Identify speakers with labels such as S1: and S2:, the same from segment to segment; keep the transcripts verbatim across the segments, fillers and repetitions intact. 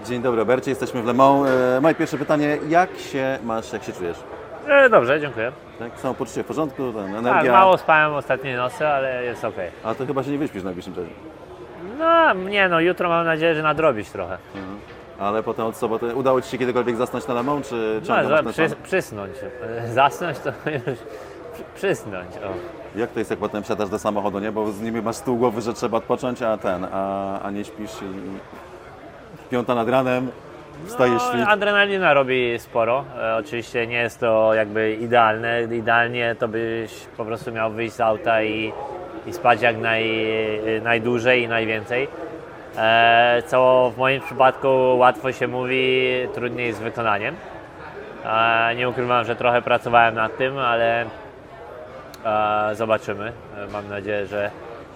S1: Dzień dobry, Robercie, jesteśmy w Le Mans. E, moje pierwsze pytanie, jak się masz, jak się czujesz?
S2: E, dobrze, dziękuję.
S1: Tak, samopoczucie w porządku, ten,
S2: Tak,
S1: energia?
S2: mało spałem ostatniej nocy, ale jest ok.
S1: A to chyba się nie wyśpisz w najbliższym czasie.
S2: No nie no, jutro mam nadzieję, że nadrobić trochę.
S1: Mhm. Ale potem od soboty, udało Ci się kiedykolwiek zasnąć na Le Mans, czy ciągle
S2: No,
S1: masz
S2: za,
S1: ten
S2: przy,
S1: sam?
S2: przysnąć. E, Zasnąć to już przy, przysnąć. O.
S1: Jak to jest, jak potem wsiadasz do samochodu, nie? Bo z nimi masz z tyłu głowy, że trzeba odpocząć, a ten, a, a nie śpisz i, i piąta nad ranem, wstajesz
S2: No,
S1: świt.
S2: adrenalina robi sporo. E, oczywiście nie jest to jakby idealne. Idealnie to byś po prostu miał wyjść z auta i, i spać jak naj, najdłużej i najwięcej. E, co w moim przypadku łatwo się mówi, trudniej z wykonaniem. E, nie ukrywam, że trochę pracowałem nad tym, ale e, zobaczymy. E, mam nadzieję, że...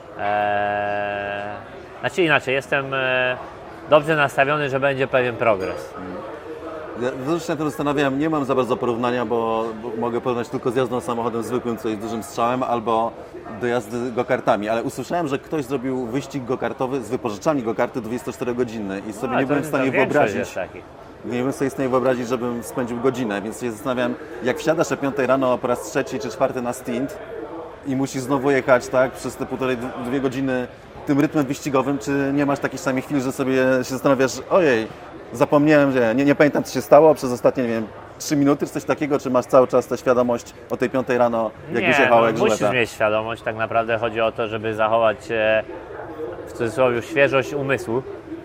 S2: E, znaczy inaczej, jestem e, dobrze nastawiony, że będzie pewien progres.
S1: Ja też się na tym zastanawiałem, nie mam za bardzo porównania, bo, bo mogę porównać tylko z jazdą samochodem zwykłym, co jest dużym strzałem, albo do jazdy go-kartami, ale usłyszałem, że ktoś zrobił wyścig go-kartowy z wypożyczalni go-karty dwudziestoczterogodzinny i sobie
S2: No,
S1: nie
S2: to-
S1: byłem w
S2: to
S1: stanie
S2: większość
S1: wyobrazić,
S2: jest takich.
S1: nie byłem sobie w stanie wyobrazić, żebym spędził godzinę, więc się zastanawiam, jak wsiadasz o piątej rano po raz trzeci czy czwarty na stint i musisz znowu jechać, tak, przez te półtorej, dwie godziny tym rytmem wyścigowym, czy nie masz takich samych chwil, że sobie się zastanawiasz, ojej, zapomniałem, że nie, nie pamiętam, co się stało przez ostatnie, nie wiem, trzy minuty, czy coś takiego, czy masz cały czas tę świadomość o tej piątej rano, jak
S2: Nie,
S1: już jechał,
S2: no,
S1: jak
S2: musisz
S1: żuleta?
S2: mieć świadomość. Tak naprawdę chodzi o to, żeby zachować e, w cudzysłowie świeżość umysłu.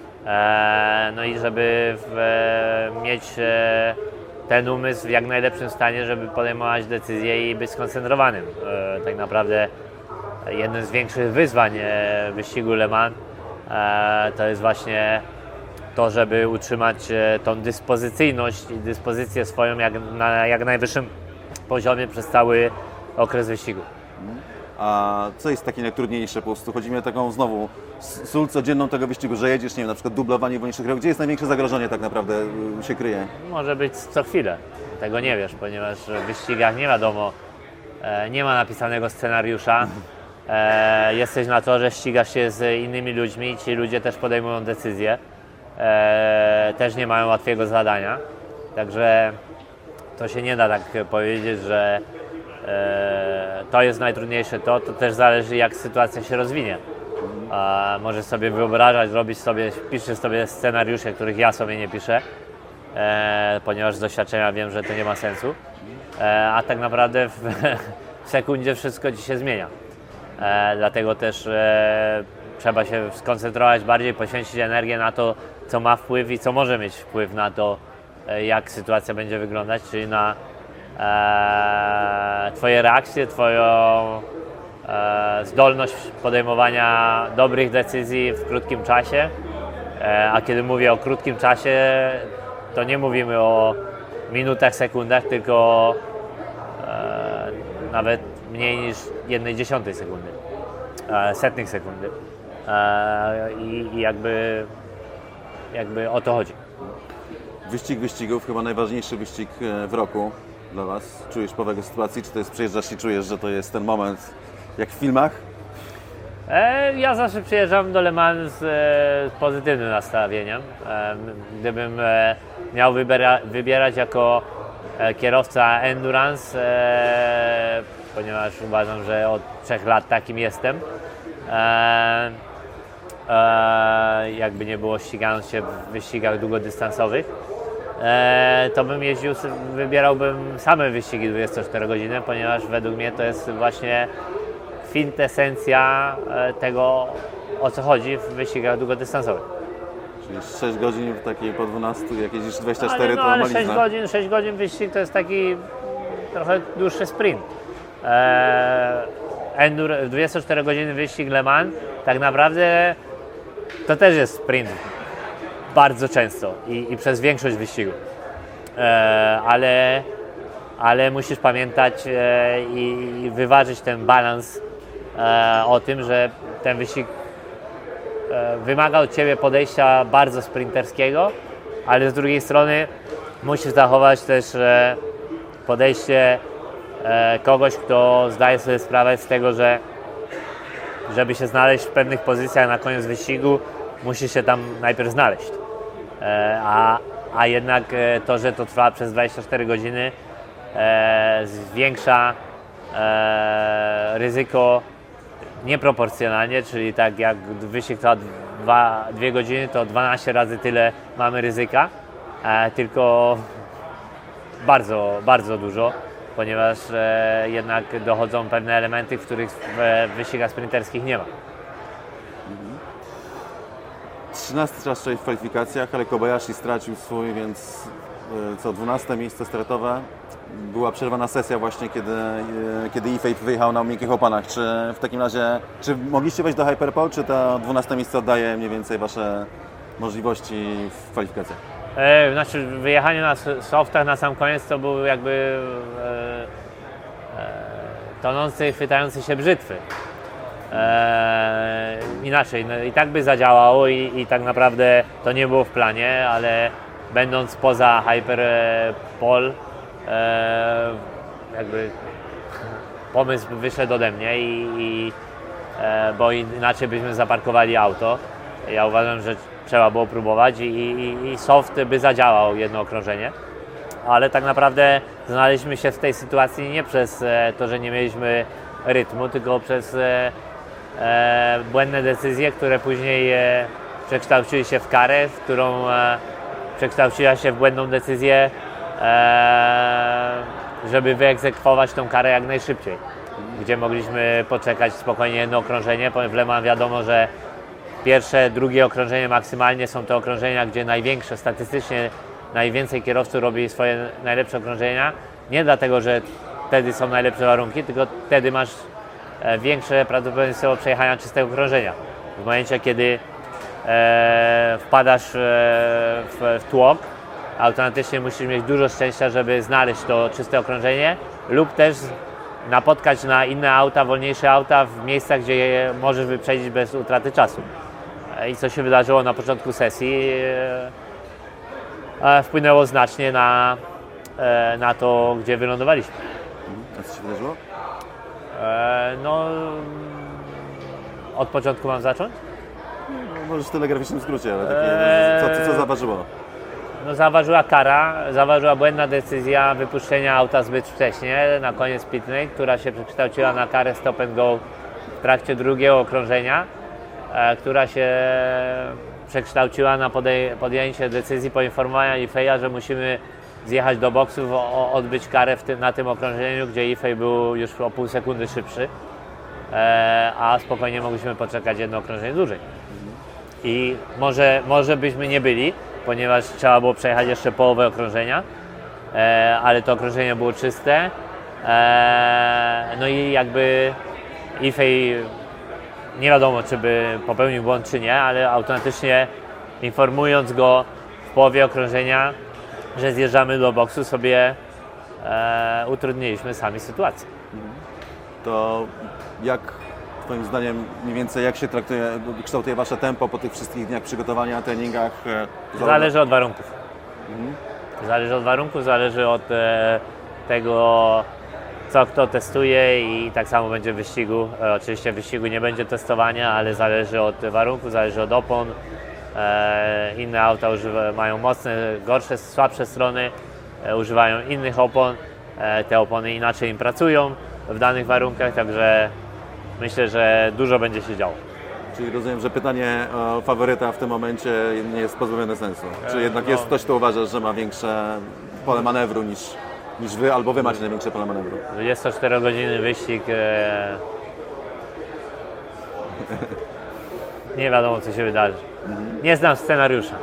S2: E, no i żeby w, e, mieć e, ten umysł w jak najlepszym stanie, żeby podejmować decyzje i być skoncentrowanym. E, tak naprawdę jednym z większych wyzwań e, wyścigu Le Mans e, to jest właśnie to, żeby utrzymać e, tą dyspozycyjność i dyspozycję swoją jak, na jak najwyższym poziomie przez cały okres wyścigu.
S1: A co jest takie najtrudniejsze po prostu? Chodzi mi o taką znowu s- sól codzienną tego wyścigu, że jedziesz, nie wiem, na przykład dublowanie wolniejszych rok. Gdzie jest największe zagrożenie tak naprawdę y, się kryje?
S2: Może być co chwilę, tego nie wiesz, ponieważ w wyścigach nie wiadomo, e, nie ma napisanego scenariusza. E, jesteś na torze, ścigasz się z innymi ludźmi, ci ludzie też podejmują decyzje, e, też nie mają łatwiego zadania, także to się nie da tak powiedzieć, że e, to jest najtrudniejsze, to, to też zależy, jak sytuacja się rozwinie. E, możesz sobie wyobrażać, robić sobie, piszesz sobie scenariusze, których ja sobie nie piszę, e, ponieważ z doświadczenia wiem, że to nie ma sensu, e, a tak naprawdę w, w sekundzie wszystko ci się zmienia. E, dlatego też e, trzeba się skoncentrować bardziej, poświęcić energię na to, co ma wpływ i co może mieć wpływ na to, e, jak sytuacja będzie wyglądać, czyli na e, Twoje reakcje, Twoją e, zdolność podejmowania dobrych decyzji w krótkim czasie. E, a kiedy mówię o krótkim czasie, to nie mówimy o minutach, sekundach, tylko e, nawet mniej niż jednej dziesiątej sekundy, e, setnych sekundy. E, i, I jakby, jakby o to chodzi.
S1: Wyścig wyścigów, chyba najważniejszy wyścig e, w roku dla Was. Czujesz powagę sytuacji, czy to jest, przyjeżdżasz i czujesz, że to jest ten moment, jak w filmach?
S2: E, ja zawsze przyjeżdżam do Le Mans z e, pozytywnym nastawieniem. E, gdybym e, miał wybiera, wybierać jako e, kierowca endurance, e, ponieważ uważam, że od trzech lat takim jestem, e, e, jakby nie było, ścigając się w wyścigach długodystansowych, e, to bym jeździł, wybierałbym same wyścigi dwudziestoczterogodzinne, ponieważ według mnie to jest właśnie kwintesencja tego, o co chodzi w wyścigach długodystansowych.
S1: Czyli sześć godzin w takiej po dwunastu, jak jeździsz dwadzieścia cztery,
S2: ale, no,
S1: to
S2: ale
S1: malizna.
S2: sześć godzin, sześć godzin wyścig to jest taki trochę dłuższy sprint. Eee, endur, dwudziestoczterogodzinny wyścig Le Mans tak naprawdę to też jest sprint bardzo często i, i przez większość wyścigu. Eee, ale, ale musisz pamiętać e, i, i wyważyć ten balans e, o tym, że ten wyścig e, wymaga od Ciebie podejścia bardzo sprinterskiego, ale z drugiej strony musisz zachować też e, podejście e, kogoś, kto zdaje sobie sprawę z tego, że żeby się znaleźć w pewnych pozycjach na koniec wyścigu, musisz się tam najpierw znaleźć. E, a, a jednak e, to, że to trwa przez dwadzieścia cztery godziny, e, zwiększa e, ryzyko nieproporcjonalnie, czyli tak jak wyścig trwa dwa, dwie godziny, to dwanaście razy tyle mamy ryzyka, e, tylko bardzo, bardzo dużo, ponieważ e, jednak dochodzą pewne elementy, których w wyścigach sprinterskich nie ma.
S1: trzynasty czas w kwalifikacjach, ale Kobayashi stracił swój, więc e, co, dwunaste miejsce startowe. Była przerwana sesja właśnie, kiedy, e, kiedy Yifei wyjechał na miękkich oponach. Czy w takim razie, czy mogliście wejść do Hyperpole, czy to dwunaste miejsce oddaje mniej więcej Wasze możliwości w kwalifikacjach?
S2: E, znaczy wyjechanie na softach na sam koniec to był jakby e, e, tonący, chwytający się brzytwy. E, inaczej, no, i tak by zadziałało i, i tak naprawdę to nie było w planie, ale będąc poza Hyperpole, e, jakby pomysł wyszedł ode mnie i, i e, bo inaczej byśmy zaparkowali auto. Ja uważam, że trzeba było próbować i, i, i soft by zadziałał jedno okrążenie, ale tak naprawdę znaleźliśmy się w tej sytuacji nie przez e, to, że nie mieliśmy rytmu, tylko przez e, e, błędne decyzje, które później e, przekształciły się w karę, w którą e, przekształciła się w błędną decyzję, e, żeby wyegzekwować tą karę jak najszybciej, gdzie mogliśmy poczekać spokojnie jedno okrążenie. W Le Mans wiadomo, że pierwsze, drugie okrążenie maksymalnie są to okrążenia, gdzie największe, statystycznie najwięcej kierowców robi swoje najlepsze okrążenia. Nie dlatego, że wtedy są najlepsze warunki, tylko wtedy masz większe prawdopodobieństwo przejechania czystego okrążenia. W momencie, kiedy e, wpadasz w, w tłok, automatycznie musisz mieć dużo szczęścia, żeby znaleźć to czyste okrążenie lub też napotkać na inne auta, wolniejsze auta w miejscach, gdzie je możesz wyprzedzić bez utraty czasu. I co się wydarzyło na początku sesji, e, wpłynęło znacznie na, e, na to, gdzie wylądowaliśmy.
S1: A co się wydarzyło?
S2: E, no, od początku mam zacząć?
S1: No, możesz w telegraficznym skrócie, ale takie, co, co, co zaważyło?
S2: No, zaważyła kara, zaważyła błędna decyzja wypuszczenia auta zbyt wcześnie, na koniec pitnej, która się przekształciła na karę stop and go w trakcie drugiego okrążenia, e, która się przekształciła na podej- podjęcie decyzji poinformowania Yifei'a, że musimy zjechać do boksów, o, odbyć karę w tym, na tym okrążeniu, gdzie Yifei był już o pół sekundy szybszy, e, a spokojnie mogliśmy poczekać jedno okrążenie dłużej. I może, może byśmy nie byli, ponieważ trzeba było przejechać jeszcze połowę okrążenia, e, ale to okrążenie było czyste. E, no i jakby Yifei nie wiadomo, czy by popełnił błąd, czy nie, ale automatycznie informując go w połowie okrążenia, że zjeżdżamy do boksu, sobie e, utrudniliśmy sami sytuację.
S1: To jak Twoim zdaniem mniej więcej jak się traktuje, kształtuje Wasze tempo po tych wszystkich dniach przygotowania, treningach? E,
S2: Zależy od warunków. Mhm. Zależy od warunków, zależy od e, tego, co kto testuje i tak samo będzie w wyścigu. E, oczywiście w wyścigu nie będzie testowania, ale zależy od warunków, zależy od opon. E, inne auta używa, mają mocne, gorsze, słabsze strony, e, używają innych opon. E, te opony inaczej im pracują w danych warunkach, także myślę, że dużo będzie się działo.
S1: Czyli rozumiem, że pytanie o faworyta w tym momencie nie jest pozbawione sensu. Czy jednak
S2: no.
S1: jest ktoś, kto uważa, że ma większe pole manewru niż, niż Wy, albo Wy macie największe pole manewru?
S2: dwudziestoczterogodzinny wyścig. E... Nie wiadomo, co się wydarzy. Nie znam scenariusza.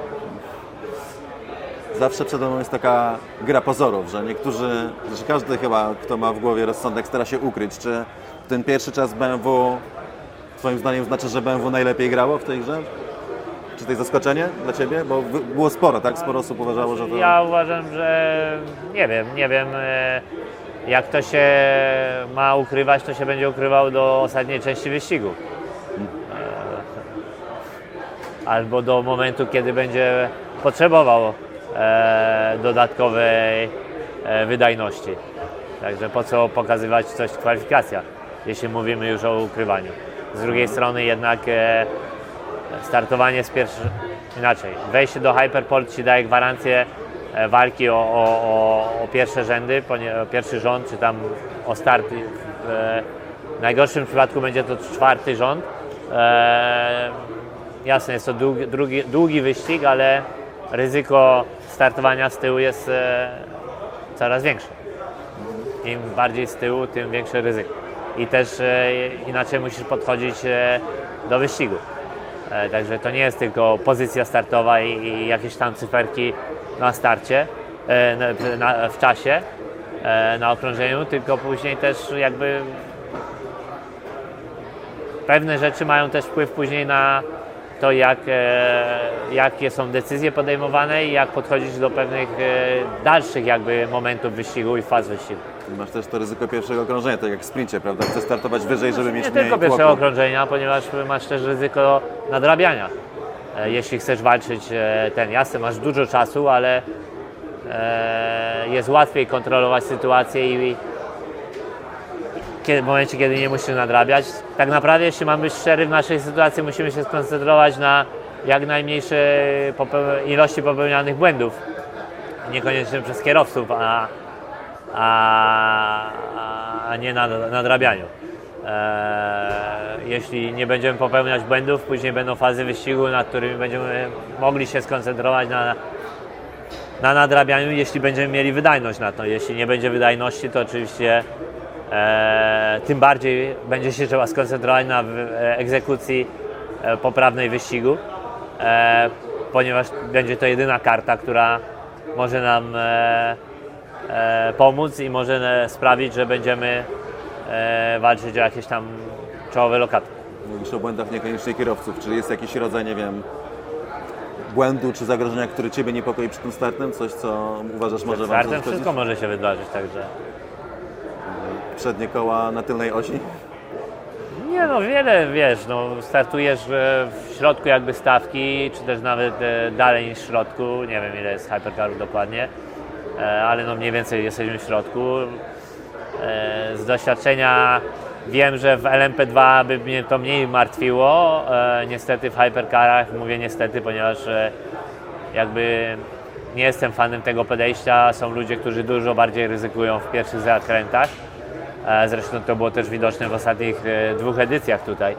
S1: Zawsze przed mną jest taka gra pozorów, że niektórzy, że każdy chyba, kto ma w głowie rozsądek, stara się ukryć. Czy ten pierwszy czas B M W Twoim zdaniem znaczy, że B M W najlepiej grało w tej grze? Czy to jest zaskoczenie dla Ciebie? Bo było sporo, tak? Sporo osób uważało, że to...
S2: Ja uważam, że nie wiem, nie wiem. Jak to się ma ukrywać, to się będzie ukrywał do ostatniej części wyścigu. Albo do momentu, kiedy będzie potrzebował e, dodatkowej e, wydajności. Także po co pokazywać coś w kwalifikacjach, jeśli mówimy już o ukrywaniu. Z drugiej strony jednak e, startowanie z pierwszy, inaczej. Wejście do Hyperpole ci daje gwarancję e, walki o, o, o, o pierwsze rzędy, o pierwszy rząd, czy tam o start. E, w najgorszym przypadku będzie to czwarty rząd. E, jasne, jest to długi, długi, długi wyścig, ale ryzyko startowania z tyłu jest e, coraz większe. Im bardziej z tyłu, tym większe ryzyko. I też e, inaczej musisz podchodzić e, do wyścigu. E, także to nie jest tylko pozycja startowa i, i jakieś tam cyferki na starcie, e, na, na, w czasie, e, na okrążeniu, tylko później też jakby pewne rzeczy mają też wpływ później na to, jak, e, jakie są decyzje podejmowane i jak podchodzić do pewnych e, dalszych jakby momentów wyścigu i faz wyścigu.
S1: Masz też to ryzyko pierwszego okrążenia, tak jak w sprincie, prawda? Chcesz startować wyżej, żeby mieć
S2: Nie
S1: mniej
S2: tylko
S1: tłoku.
S2: pierwszego okrążenia, ponieważ masz też ryzyko nadrabiania. E, jeśli chcesz walczyć e, ten, jasne, masz dużo czasu, ale e, jest łatwiej kontrolować sytuację i, i kiedy, w momencie, kiedy nie musisz nadrabiać. Tak naprawdę, jeśli mamy być szczery, w naszej sytuacji musimy się skoncentrować na jak najmniejszej popeł- ilości popełnianych błędów. Niekoniecznie przez kierowców, a, a, a nie na nadrabianiu. E, jeśli nie będziemy popełniać błędów, później będą fazy wyścigu, nad którymi będziemy mogli się skoncentrować na, na nadrabianiu, jeśli będziemy mieli wydajność na to. Jeśli nie będzie wydajności, to oczywiście e, tym bardziej będzie się trzeba skoncentrować na egzekucji e, poprawnej wyścigu, e, ponieważ będzie to jedyna karta, która może nam e, e, pomóc i może e, sprawić, że będziemy e, walczyć o jakieś tam czołowe lokaty.
S1: Mówisz o błędach niekoniecznie kierowców. Czy jest jakiś rodzaj, nie wiem, błędu czy zagrożenia, które Ciebie niepokoi przed tym startem? Coś, co uważasz może Wam
S2: Startem
S1: zaszkodzić?
S2: wszystko może się wydarzyć, także...
S1: Przednie koła na tylnej osi?
S2: Nie no, wiele, wiesz, no, startujesz e, w środku jakby stawki, czy też nawet e, dalej niż w środku, nie wiem ile jest hypercarów dokładnie, e, ale no mniej więcej jesteśmy w środku. E, z doświadczenia wiem, że w L M P dwa by mnie to mniej martwiło, e, niestety w hypercarach, mówię niestety, ponieważ e, jakby nie jestem fanem tego podejścia, są ludzie, którzy dużo bardziej ryzykują w pierwszych zakrętach. Zresztą to było też widoczne w ostatnich dwóch edycjach tutaj.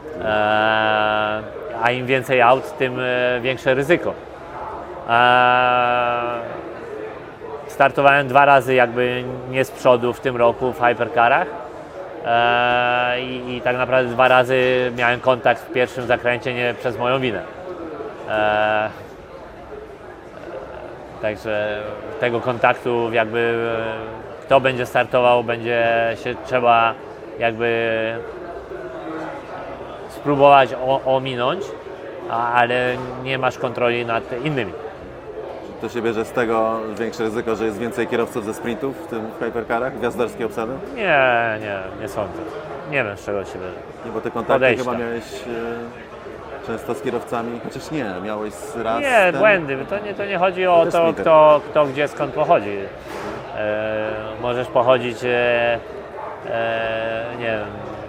S2: A im więcej aut, tym większe ryzyko. Startowałem dwa razy jakby nie z przodu w tym roku w hypercarach. I, i tak naprawdę dwa razy miałem kontakt w pierwszym zakręcie nie przez moją winę. Także tego kontaktu jakby kto będzie startował, będzie się trzeba jakby spróbować o, ominąć, a, ale nie masz kontroli nad innymi.
S1: To się bierze z tego większe ryzyko, że jest więcej kierowców ze sprintów w tym w hypercarach, gwiazdarskie obsady?
S2: Nie, nie, nie sądzę. Nie wiem, z czego się bierze.
S1: Nie, bo te kontakty
S2: Podejścia.
S1: chyba miałeś e, często z kierowcami, chociaż nie, miałeś raz
S2: Nie,
S1: ten...
S2: błędy. To nie, to nie chodzi o
S1: To
S2: to,
S1: sprinter.
S2: kto, kto gdzie, skąd pochodzi. E, możesz pochodzić, e, e, nie wiem,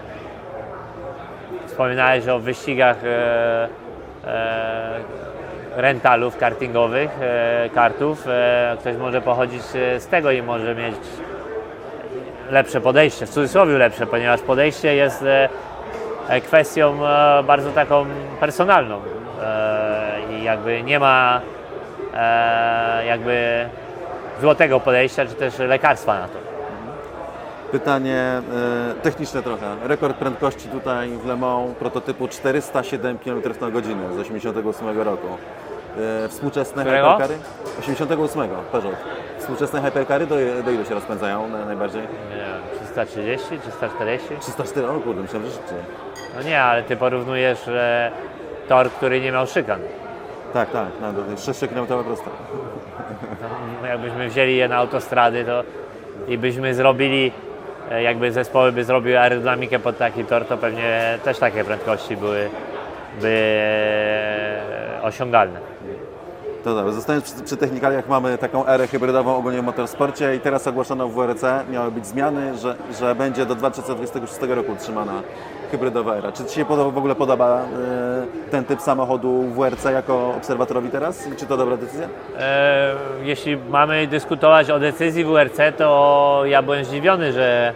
S2: wspominałeś o wyścigach e, e, rentalów kartingowych, e, kartów. E, ktoś może pochodzić z tego i może mieć lepsze podejście, w cudzysłowie lepsze, ponieważ podejście jest e, kwestią e, bardzo taką personalną e, i jakby nie ma e, jakby złotego podejścia, czy też lekarstwa na to.
S1: Pytanie e, techniczne trochę. Rekord prędkości tutaj w Le Mans prototypu czterysta siedem kilometrów na godzinę z osiemdziesiątego ósmego roku. E, współczesne
S2: Którego?
S1: hypercary? osiemdziesiątego ósmego, Peugeot. Współczesne hypercary do, do ilu się rozpędzają na, najbardziej?
S2: Nie wiem, trzysta trzydzieści, trzysta czterdzieści?
S1: trzysta cztery, o kurde, myślałem, że szybciej.
S2: No nie, ale ty porównujesz e, tor, który nie miał szykan.
S1: Tak, tak, no, sześć kilometrów prosto.
S2: No, jakbyśmy wzięli je na autostrady to i byśmy zrobili, e, jakby zespoły by zrobiły aerodynamikę pod taki tor, to pewnie też takie prędkości były by e, osiągalne.
S1: To dobrze, zostając przy, przy technikaliach, mamy taką erę hybrydową ogólnie w motorsporcie i teraz ogłoszono w W R C, miały być zmiany, że, że będzie do dwa tysiące dwudziestego szóstego roku utrzymana hybrydowa era. Czy Ci się podoba, w ogóle podoba y, ten typ samochodu w W R C jako obserwatorowi teraz? Czy to dobra decyzja?
S2: E, jeśli mamy dyskutować o decyzji W R C, to ja byłem zdziwiony, że,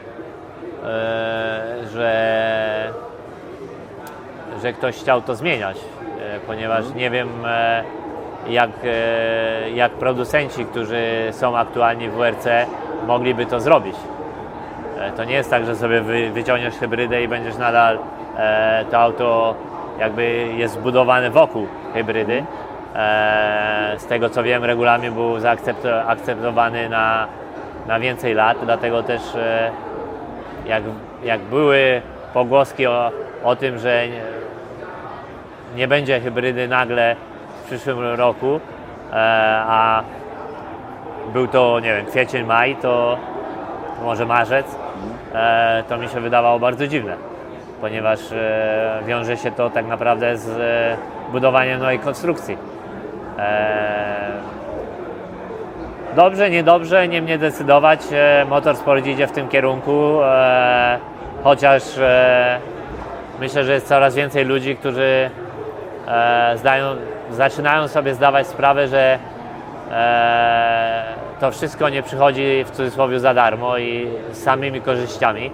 S2: e, że, że ktoś chciał to zmieniać, e, ponieważ nie wiem e, jak, e, jak producenci, którzy są aktualnie w W R C, mogliby to zrobić. E, to nie jest tak, że sobie wy, wyciągniesz hybrydę i będziesz nadal e, to auto jakby jest zbudowane wokół hybrydy. Z tego co wiem, regulamin był zaakceptowany na, na więcej lat, dlatego też jak, jak były pogłoski o, o tym, że nie, nie będzie hybrydy nagle w przyszłym roku, a był to, nie wiem, kwiecień, maj, to może marzec, to mi się wydawało bardzo dziwne, ponieważ wiąże się to tak naprawdę z budowaniem nowej konstrukcji. Dobrze, niedobrze, nie mnie decydować. Motorsport idzie w tym kierunku, chociaż myślę, że jest coraz więcej ludzi, którzy zdają, zaczynają sobie zdawać sprawę, że to wszystko nie przychodzi w cudzysłowie za darmo i z samymi korzyściami.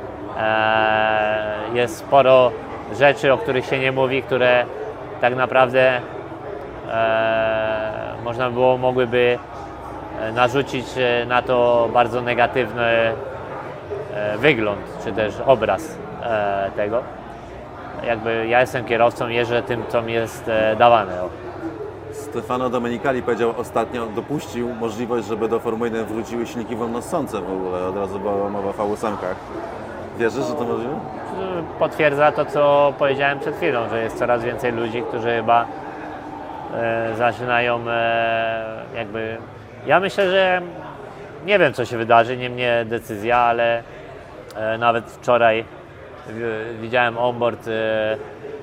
S2: Jest sporo rzeczy, o których się nie mówi, które tak naprawdę e, można było, mogłyby narzucić na to bardzo negatywny e, wygląd, czy też obraz e, tego. Jakby ja jestem kierowcą, jeżdżę tym, co mi jest e, dawane. O.
S1: Stefano Domenicali powiedział ostatnio, dopuścił możliwość, żeby do Formuły jeden wróciły silniki wolnossące w ogóle, od razu była mowa o V ósmkach. Wierzysz, że to możliwe?
S2: Potwierdza to, co powiedziałem przed chwilą, że jest coraz więcej ludzi, którzy chyba e, zaczynają e, jakby... Ja myślę, że nie wiem, co się wydarzy, nie mnie decyzja, ale e, nawet wczoraj w, widziałem onboard e, e,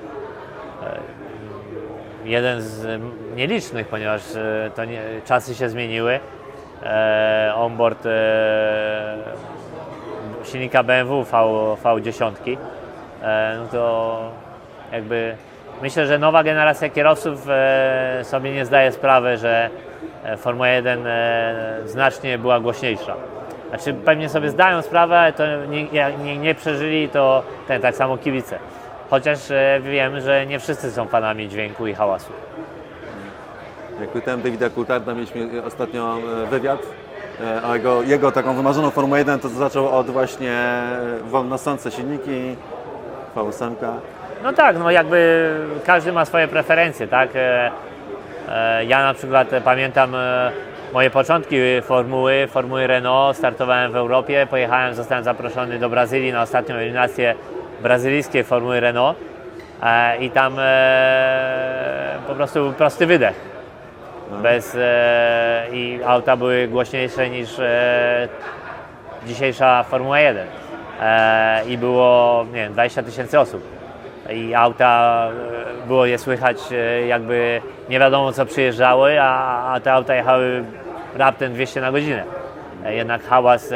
S2: jeden z nielicznych, ponieważ e, to nie, czasy się zmieniły. E, onboard e, silnika B M W V dziesięć, e, no to jakby myślę, że nowa generacja kierowców e, sobie nie zdaje sprawy, że Formuła jeden e, znacznie była głośniejsza. Znaczy pewnie sobie zdają sprawę, ale to nie, nie, nie przeżyli to ten, tak samo kibice. Chociaż e, wiem, że nie wszyscy są fanami dźwięku i hałasu.
S1: Jak pytałem Davida Coultharda, mieliśmy ostatnio wywiad, a jego, jego taką wymarzoną Formułę jeden to zaczął od właśnie wolnossące silniki, V osiem.
S2: No tak, no jakby każdy ma swoje preferencje, tak? Ja na przykład pamiętam moje początki formuły, formuły Renault, startowałem w Europie, pojechałem, zostałem zaproszony do Brazylii na ostatnią eliminację brazylijskiej formuły Renault i tam po prostu był prosty wydech. Bez, i auta były głośniejsze niż dzisiejsza Formuła jeden i było, nie wiem, dwadzieścia tysięcy osób i auta, było je słychać jakby nie wiadomo co przyjeżdżały, a, a te auta jechały raptem dwieście na godzinę. Jednak hałas,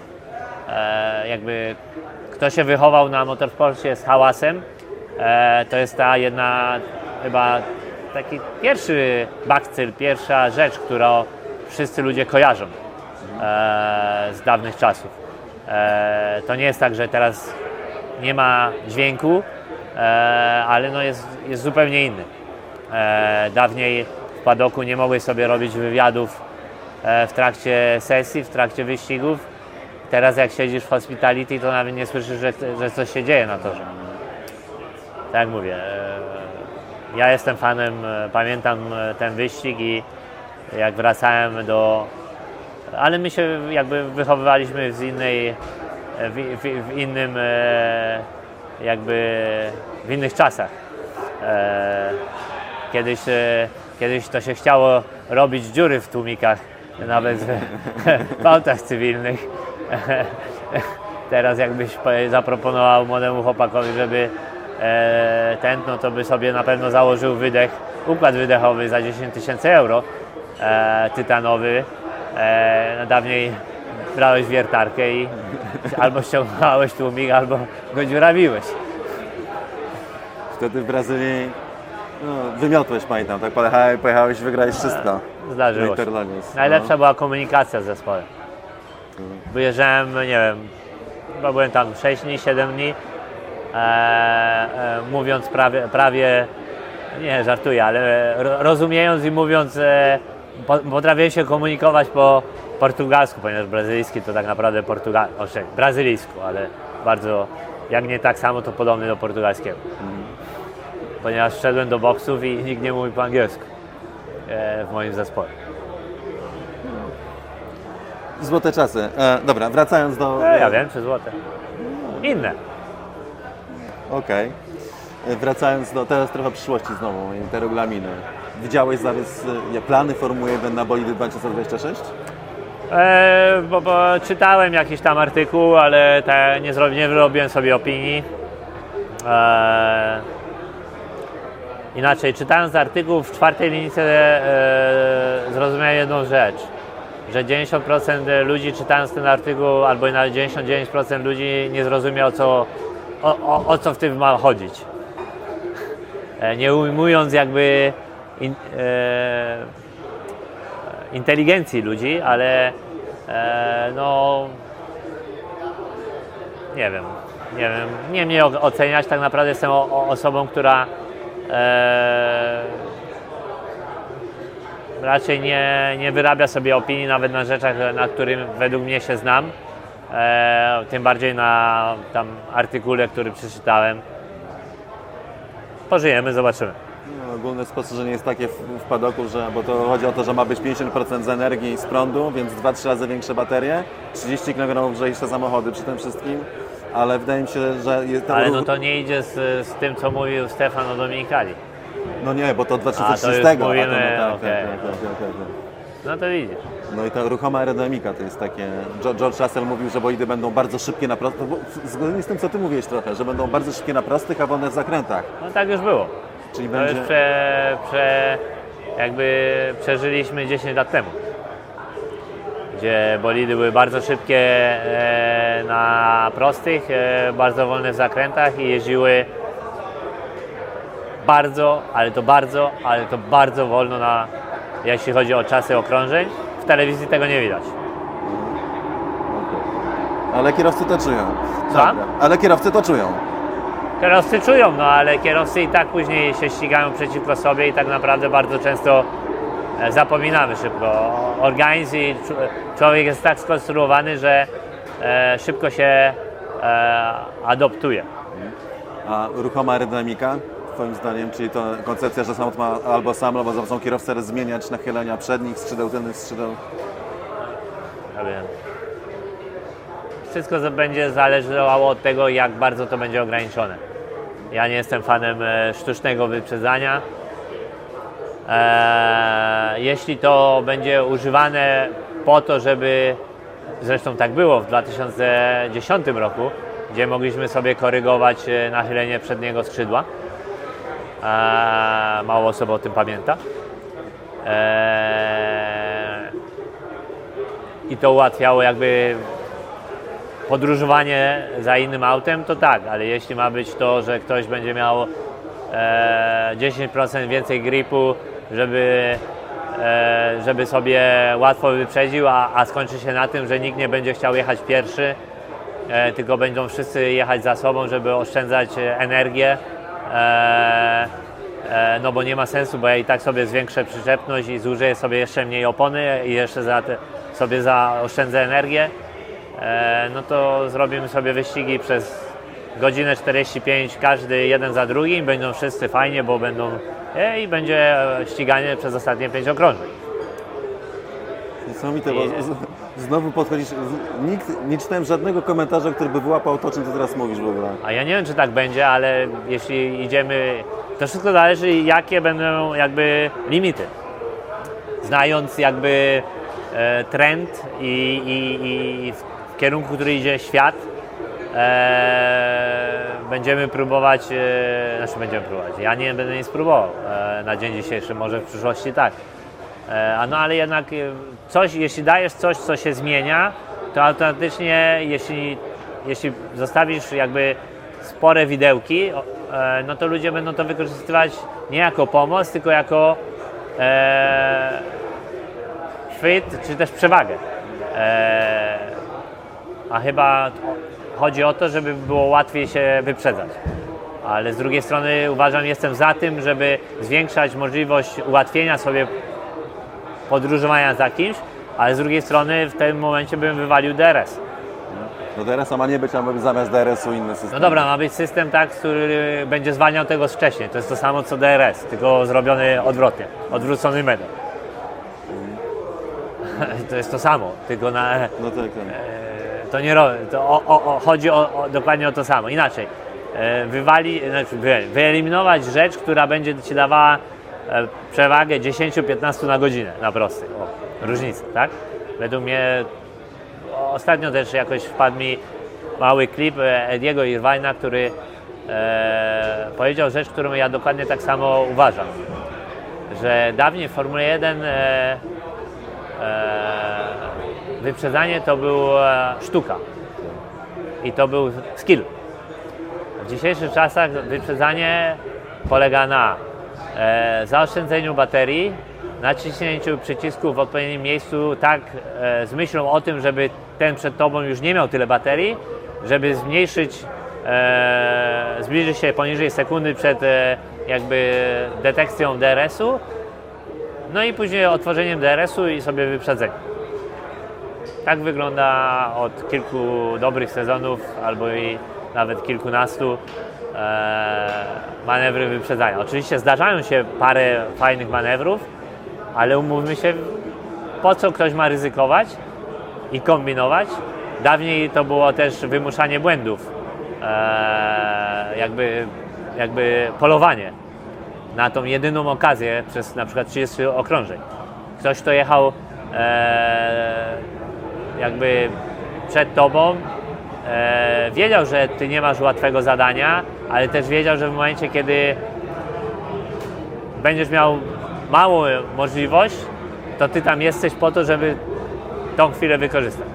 S2: jakby kto się wychował na motorsporcie z hałasem, to jest ta jedna chyba taki pierwszy bakcyl, pierwsza rzecz, którą wszyscy ludzie kojarzą z dawnych czasów. To nie jest tak, że teraz nie ma dźwięku, ale no jest, jest zupełnie inny. Dawniej w padoku nie mogłeś sobie robić wywiadów w trakcie sesji, w trakcie wyścigów. Teraz jak siedzisz w hospitality, to nawet nie słyszysz, że, że coś się dzieje na torze. Tak jak mówię, ja jestem fanem, pamiętam ten wyścig i jak wracałem do... Ale my się jakby wychowywaliśmy w innej, w, w, w innym jakby w innych czasach. Kiedyś, kiedyś to się chciało robić dziury w tłumikach, nawet w, w autach cywilnych. Teraz jakbyś zaproponował młodemu chłopakowi, żeby ten, no to by sobie na pewno założył wydech, układ wydechowy za dziesięć tysięcy euro, tytanowy. No dawniej brałeś wiertarkę i albo ściągnąłeś tłumik, albo go dziurawiłeś.
S1: Wtedy w Brazylii no, wymiotłeś, pamiętam, tak? Pojechałeś, pojechałeś wygrałeś wszystko.
S2: Zdarzyło się.
S1: Interlagos.
S2: Najlepsza
S1: No.
S2: była komunikacja z zespołem. Wyjeżdżałem, nie wiem, chyba byłem tam sześć dni, siedem dni, e, e, mówiąc prawie, prawie, nie żartuję, ale ro, rozumiejąc i mówiąc, e, po, potrafiłem się komunikować po portugalsku, ponieważ brazylijski to tak naprawdę portugal, oczywiście brazylijsku, ale bardzo, jak nie tak samo, to podobny do portugalskiego. Ponieważ wszedłem do boksów i nikt nie mówi po angielsku e, w moim zespole.
S1: Złote czasy. E, dobra, wracając do...
S2: E, ja wiem, czy złote. Inne.
S1: Okej. E, Wracając do... Teraz trochę przyszłości znowu, te regulaminy. Widziałeś zarys e, plany Formuły jeden na bolidy dwa tysiące dwadzieścia sześć?
S2: E, bo, bo czytałem jakiś tam artykuł, ale te, nie, zrobi, nie wyrobiłem sobie opinii. E, inaczej, czytając artykuł w czwartej linijce e, zrozumiałem jedną rzecz, że dziewięćdziesiąt procent ludzi czytając ten artykuł, albo nawet dziewięćdziesiąt dziewięć procent ludzi nie zrozumiał, co, o, o, o co w tym ma chodzić. E, nie ujmując jakby in, e, inteligencji ludzi, ale e, no nie wiem, nie wiem, nie mnie oceniać, tak naprawdę jestem o, o osobą, która e, raczej nie, nie wyrabia sobie opinii nawet na rzeczach, na którym według mnie się znam, e, tym bardziej na tam artykule, który przeczytałem. Pożyjemy, zobaczymy.
S1: No, ogólne spostrzeżenie jest takie w, w padoku, że, bo to chodzi o to, że ma być pięćdziesiąt procent z energii z prądu, więc dwa trzy razy większe baterie, trzydzieści kilogramów lżejsze samochody przy tym wszystkim, ale wydaje mi się, że... Jest
S2: Ale no to nie idzie z, z tym, co mówił Stefan o Dominikali.
S1: No nie, bo to dwa tysiące
S2: A, to już
S1: trzydzieści.
S2: mówimy,
S1: a to, no, tak,
S2: okej.
S1: tak, tak, tak, tak, tak.
S2: No to widzisz.
S1: No i ta ruchoma aerodynamika to jest takie... George Russell mówił, że bolidy będą bardzo szybkie na prostych, zgodnie z tym, co ty mówiłeś trochę, że będą bardzo szybkie na prostych, a wolne w zakrętach.
S2: No tak już było.
S1: Czyli
S2: To
S1: będzie...
S2: już prze, prze, jakby przeżyliśmy dziesięć lat temu, gdzie bolidy były bardzo szybkie e, na prostych, e, bardzo wolne w zakrętach i jeździły bardzo, ale to bardzo, ale to bardzo wolno, na, jeśli chodzi o czasy okrążeń. W telewizji tego nie widać.
S1: Ale kierowcy to czują.
S2: Słucham?
S1: Dobra. Ale kierowcy to czują.
S2: Kierowcy czują, no ale kierowcy i tak później się ścigają przeciwko sobie i tak naprawdę bardzo często e, zapominamy szybko. Organizm i człowiek jest tak skonstruowany, że e, szybko się e, adoptuje.
S1: A ruchoma aerodynamika, twoim zdaniem, czyli to koncepcja, że samochód ma albo sam, albo za pomocą kierowcy zmieniać nachylenia przednich skrzydeł, tylnych skrzydeł?
S2: Ja wiem. Wszystko będzie zależało od tego, jak bardzo to będzie ograniczone. Ja nie jestem fanem e, sztucznego wyprzedzania. E, jeśli to będzie używane po to, żeby, zresztą tak było w dwa tysiące dziesiątym roku, gdzie mogliśmy sobie korygować e, nachylenie przedniego skrzydła. E, mało osób o tym pamięta. E, I to ułatwiało jakby podróżowanie za innym autem, to tak, ale jeśli ma być to, że ktoś będzie miał e, dziesięć procent więcej gripu, żeby, e, żeby sobie łatwo wyprzedził, a, a skończy się na tym, że nikt nie będzie chciał jechać pierwszy, e, tylko będą wszyscy jechać za sobą, żeby oszczędzać energię, e, e, no bo nie ma sensu, bo ja i tak sobie zwiększę przyczepność i zużyję sobie jeszcze mniej opony i jeszcze za te, sobie zaoszczędzę energię. No to zrobimy sobie wyścigi przez godzinę czterdzieści pięć, każdy jeden za drugim, będą wszyscy fajnie, bo będą i będzie ściganie przez ostatnie pięć okrążeń.
S1: Niesamowite, bo z, znowu podchodzisz, z, nikt, nie czytałem żadnego komentarza, który by wyłapał to, czym ty teraz mówisz w ogóle.
S2: A ja nie wiem, czy tak będzie, ale jeśli idziemy, to wszystko zależy, jakie będą jakby limity. Znając jakby e, trend i, i, i w kierunku, który idzie świat, e, będziemy próbować, e, znaczy będziemy próbować, ja nie będę nic próbował e, na dzień dzisiejszy, może w przyszłości tak. E, no ale jednak coś, jeśli dajesz coś, co się zmienia, to automatycznie, jeśli, jeśli zostawisz jakby spore widełki, e, no to ludzie będą to wykorzystywać nie jako pomoc, tylko jako e, chwyt, czy też przewagę. E, a chyba chodzi o to, żeby było łatwiej się wyprzedzać. Ale z drugiej strony uważam, jestem za tym, żeby zwiększać możliwość ułatwienia sobie podróżowania za kimś, ale z drugiej strony w tym momencie bym wywalił D R S.
S1: No D R S-a ma nie być, a ma być zamiast D R S-u inny system.
S2: No dobra, ma być system tak, który będzie zwalniał tego z wcześniej. To jest to samo co D R S, tylko zrobiony odwrotnie, odwrócony medal. To jest to samo, tylko na...
S1: No tak, tak.
S2: To nie robi, to o, o, o, chodzi o, o, dokładnie o to samo. Inaczej, e, wywali, znaczy wy, wyeliminować rzecz, która będzie Ci dawała e, przewagę dziesięć do piętnastu na godzinę na prostych. O, różnica, tak? Według mnie o, ostatnio też jakoś wpadł mi mały klip Ediego Irvine'a, który e, powiedział rzecz, którą ja dokładnie tak samo uważam. Że dawniej w Formule jeden e, e, wyprzedzanie to była sztuka i to był skill. W dzisiejszych czasach wyprzedzanie polega na e, zaoszczędzeniu baterii, naciśnięciu przycisku w odpowiednim miejscu tak e, z myślą o tym, żeby ten przed Tobą już nie miał tyle baterii, żeby zmniejszyć, e, zbliżyć się poniżej sekundy przed e, jakby detekcją D R S-u, no i później otworzeniem D R S-u i sobie wyprzedzenie. Tak wygląda od kilku dobrych sezonów, albo i nawet kilkunastu e, manewry wyprzedzania. Oczywiście zdarzają się parę fajnych manewrów, ale umówmy się, po co ktoś ma ryzykować i kombinować. Dawniej to było też wymuszanie błędów, e, jakby, jakby polowanie na tą jedyną okazję przez na przykład trzydzieści okrążeń. Ktoś, kto jechał e, jakby przed Tobą, e, wiedział, że Ty nie masz łatwego zadania, ale też wiedział, że w momencie, kiedy będziesz miał małą możliwość, to Ty tam jesteś po to, żeby tą chwilę wykorzystać.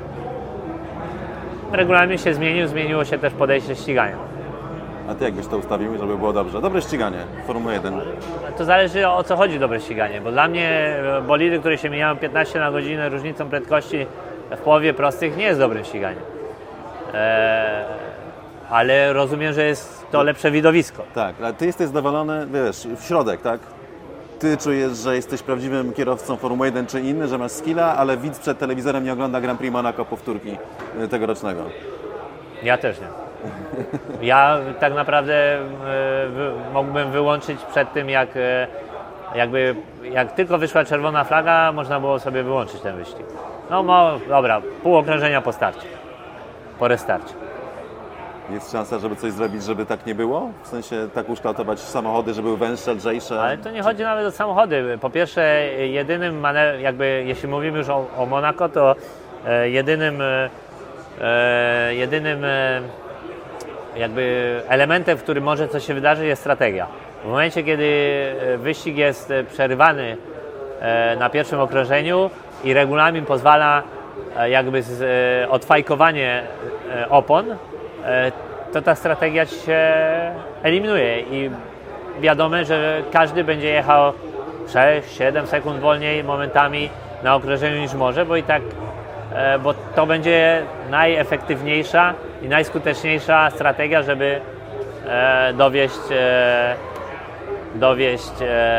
S2: Regulamin się zmienił, zmieniło się też podejście ścigania.
S1: A Ty jak byś to ustawił, żeby było dobrze? Dobre ściganie, Formuła jeden.
S2: To zależy, o co chodzi dobre ściganie, bo dla mnie bolidy, które się mijają piętnaście na godzinę różnicą prędkości w połowie prostych, nie jest dobrym ściganiem. Eee, ale rozumiem, że jest to lepsze widowisko.
S1: Tak, ale Ty jesteś zadowolony, wiesz, w środek, tak? Ty czujesz, że jesteś prawdziwym kierowcą Formuły jeden czy inny, że masz skilla, ale widz przed telewizorem nie ogląda Grand Prix Monaco powtórki tegorocznego.
S2: Ja też nie. Ja tak naprawdę e, wy, mógłbym wyłączyć przed tym, jak, e, jakby, jak tylko wyszła czerwona flaga, można było sobie wyłączyć ten wyścig. No, no dobra, pół okrążenia po starcie, po restarcie.
S1: Jest szansa, żeby coś zrobić, żeby tak nie było? W sensie tak ukształtować samochody, żeby były węższe, lżejsze?
S2: Ale to nie chodzi nawet o samochody. Po pierwsze, jedynym, jakby, jeśli mówimy już o, o Monaco, to e, jedynym, e, jedynym e, jakby elementem, w którym może coś się wydarzyć, jest strategia. W momencie, kiedy wyścig jest przerywany e, na pierwszym okrążeniu i regulamin pozwala e, jakby z, e, odfajkowanie e, opon, to ta strategia ci się eliminuje i wiadomo, że każdy będzie jechał sześć siedem sekund wolniej momentami na okrążeniu niż może, bo i tak, bo to będzie najefektywniejsza i najskuteczniejsza strategia, żeby dowieść, dowieść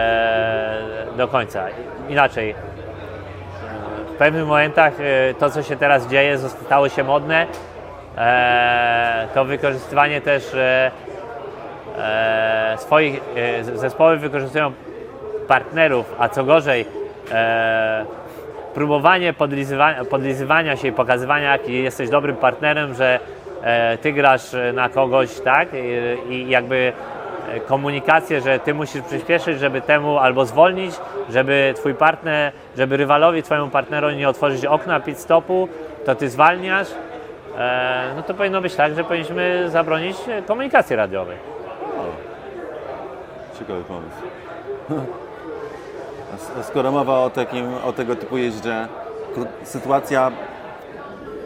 S2: do końca. Inaczej, w pewnych momentach to, co się teraz dzieje, stało się modne. E, to wykorzystywanie też e, e, swoich e, zespoły wykorzystują partnerów, a co gorzej e, próbowanie podlizywania, podlizywania się i pokazywania, jaki jesteś dobrym partnerem, że e, ty grasz na kogoś, tak, i, i jakby komunikację, że ty musisz przyspieszyć, żeby temu albo zwolnić, żeby twój partner, żeby rywalowi, twojemu partnerowi nie otworzyć okna pit stopu, to ty zwalniasz. No to powinno być tak, że powinniśmy zabronić komunikacji radiowej.
S1: O, ciekawy pomysł. A skoro mowa o, takim, o tego typu jeździe, sytuacja,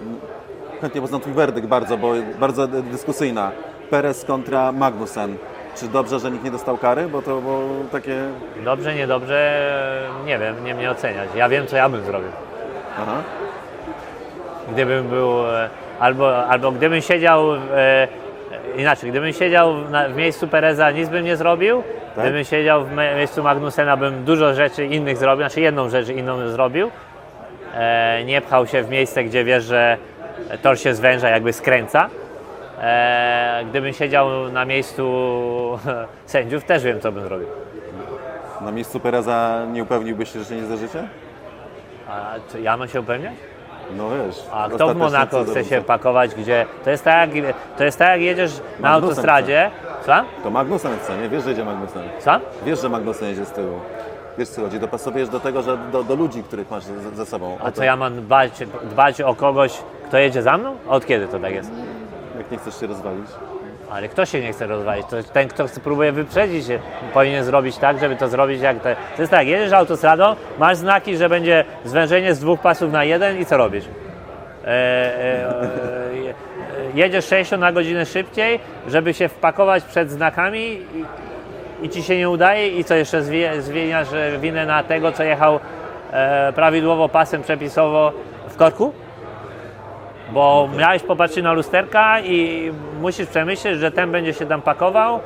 S1: chętnie poznam Twój werdykt bardzo, bo bardzo dyskusyjna. Perez kontra Magnussen. Czy dobrze, że nikt nie dostał kary? Bo to było takie...
S2: Dobrze, niedobrze, nie wiem, nie mnie oceniać. Ja wiem, co ja bym zrobił.
S1: Aha.
S2: Gdybym był, e, albo, albo gdybym siedział, e, inaczej, gdybym siedział na, w miejscu Pereza, nic bym nie zrobił.
S1: Tak?
S2: Gdybym siedział w me- miejscu Magnusena, bym dużo rzeczy innych zrobił, znaczy jedną rzecz inną bym zrobił. E, nie pchał się w miejsce, gdzie wiesz, że tor się zwęża, jakby skręca. E, gdybym siedział na miejscu sędziów, też wiem, co bym zrobił.
S1: Na miejscu Pereza nie upewniłbyś się, że się nie zdarzycie?
S2: A czy ja mam się upewniać?
S1: No wiesz.
S2: A kto w
S1: ostatecznie
S2: Monako
S1: co
S2: chce
S1: zrobił?
S2: się pakować, gdzie... To jest tak, jak, to jest tak, jak jedziesz na
S1: Magnusem
S2: autostradzie. Słucham?
S1: To Magnussen chce, nie? Wiesz, że jedzie Magnussen.
S2: Słucham?
S1: Wiesz, że Magnussen jedzie z tyłu. Wiesz, co chodzi? Dopasowujesz do tego, że do, do ludzi, których masz ze, ze sobą.
S2: A
S1: O to,
S2: co ja mam dbać, dbać o kogoś, kto jedzie za mną? Od kiedy to tak jest?
S1: Jak nie chcesz się rozwalić.
S2: Ale kto się nie chce rozwalić? To ten, kto chce, próbuje wyprzedzić, się, powinien zrobić tak, żeby to zrobić jak te... To jest tak, jedziesz autostradą, masz znaki, że będzie zwężenie z dwóch pasów na jeden i co robisz? E, e, e, jedziesz sześćdziesiąt na godzinę szybciej, żeby się wpakować przed znakami i, i ci się nie udaje i co jeszcze zwi, zwiniasz winę na tego, co jechał e, prawidłowo pasem przepisowo w korku? Bo miałeś popatrzeć na lusterka i musisz przemyśleć, że ten będzie się tam pakował.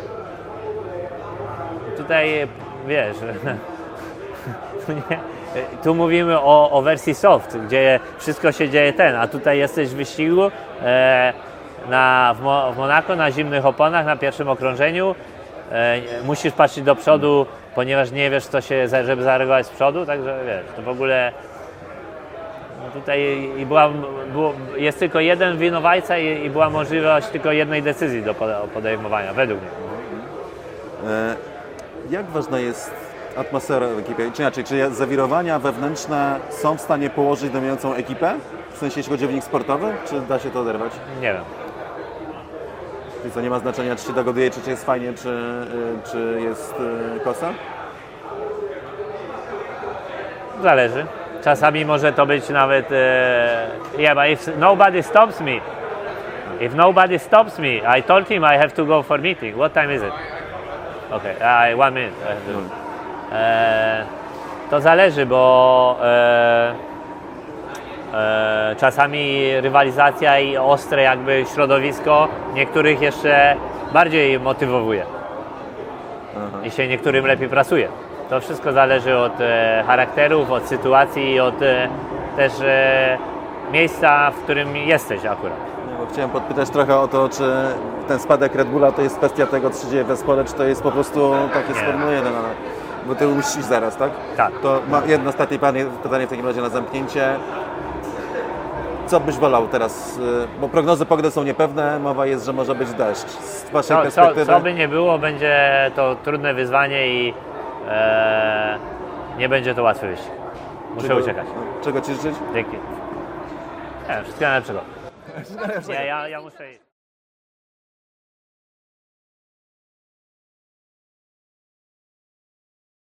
S2: Tutaj, wiesz, nie, tu mówimy o, o wersji soft, gdzie wszystko się dzieje ten, a tutaj jesteś w wyścigu e, na, w, Mo, w Monako na zimnych oponach, na pierwszym okrążeniu. E, musisz patrzeć do przodu, ponieważ nie wiesz, co się, żeby zareagować z przodu, także wiesz, to w ogóle... No tutaj i była, było, jest tylko jeden winowajca i, i była możliwość tylko jednej decyzji do podejmowania, według mnie.
S1: E, jak ważna jest atmosfera w ekipie? Czy inaczej, czy zawirowania wewnętrzne są w stanie położyć dominującą ekipę? W sensie, jeśli chodzi o wynik sportowy? Czy da się to oderwać?
S2: Nie wiem.
S1: Czyli co, nie ma znaczenia, czy się dogoduje, czy jest fajnie, czy, y, czy jest y, kosa?
S2: Zależy. Czasami może to być nawet e, yeah, but if nobody stops me, if nobody stops me, I told him I have to go for meeting. What time is it? Okay, I, one minute. I have to. E, to zależy, bo e, e, czasami rywalizacja i ostre jakby środowisko niektórych jeszcze bardziej motywuje.
S1: Aha.
S2: I się niektórym lepiej pracuje. To wszystko zależy od e, charakterów, od sytuacji i od e, też e, miejsca, w którym jesteś akurat.
S1: Nie, bo chciałem podpytać trochę o to, czy ten spadek Red Bulla to jest kwestia tego, co się dzieje w zespole, czy to jest po prostu takie
S2: Nie.
S1: sformułowane, no, no, bo ty musisz zaraz, tak?
S2: Tak.
S1: To ma jedno ostatnie pytanie, pytanie w takim razie na zamknięcie. Co byś wolał teraz? y, Bo prognozy pogody są niepewne, mowa jest, że może być deszcz. Z waszej
S2: Co, co,
S1: perspektywy...
S2: co by nie było, będzie to trudne wyzwanie i e, nie będzie to łatwy wyścig. Muszę
S1: czego,
S2: uciekać.
S1: Czego ci życzyć?
S2: Dzięki. Nie, wszystkiego najlepszego. Ja, ja, ja muszę iść.